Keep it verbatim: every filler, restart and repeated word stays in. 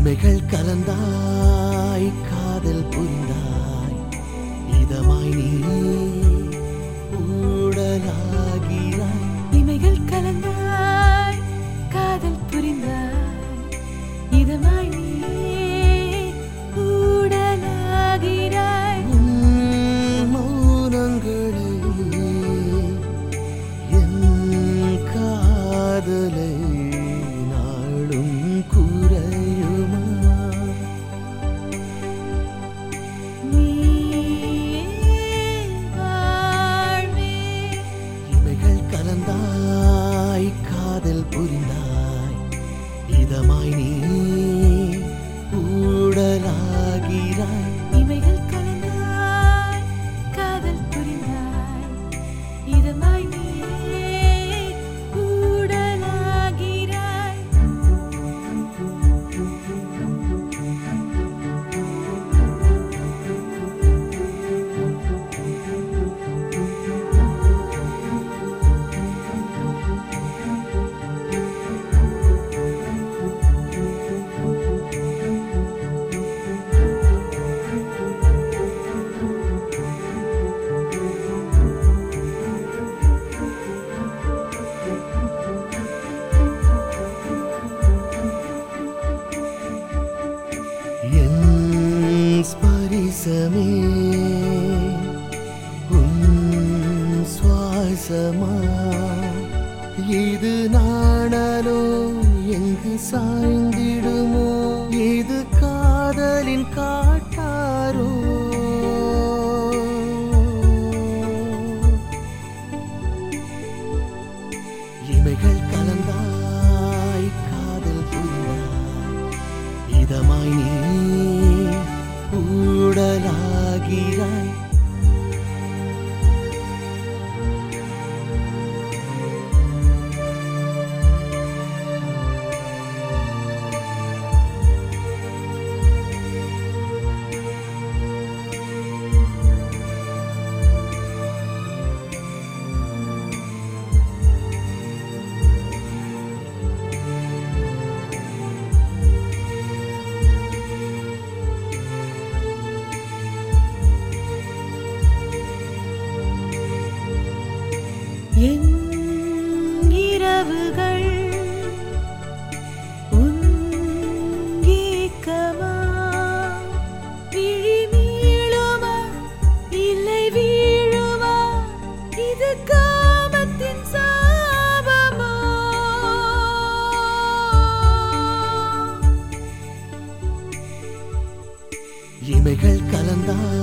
இமைகள் கலந்தாய் காதல் புரிந்தாய் இதமாய் நீ ஊடலாகிறாய். இமைகள் கலந்தாய் காதல் புரிந்தாய் இதமாய் நீ ஊடலாகிறாய். மௌனங்களே என் காதலை நாளும் குறையுமா? இமைகள் கலந்தாய் காதல் புரிந்தாய் இதமாய் நீ ஊடலாகிறாய். இமைகள் கலந்தாய் காதல் புரிந்தாய் இதமாய் நீ ஊடலாகிறாய். என் ஸ்பரிசமே உன் சுவாசமா இது நாணலோ எங்கு சாய்ந்திடுமோ இது காதலின் காட்டாரோ? இமைகள் கலந்தாய் காதல் புரிந்தாய் இதமாய் நீ ஊடலாகிறாய். என் இரவுகள் உன் ஏக்கமா? விழி மீளுமா இல்லை வீழுமா? இது காமத்தின் சாபமா? இமைகள் கலந்தாய்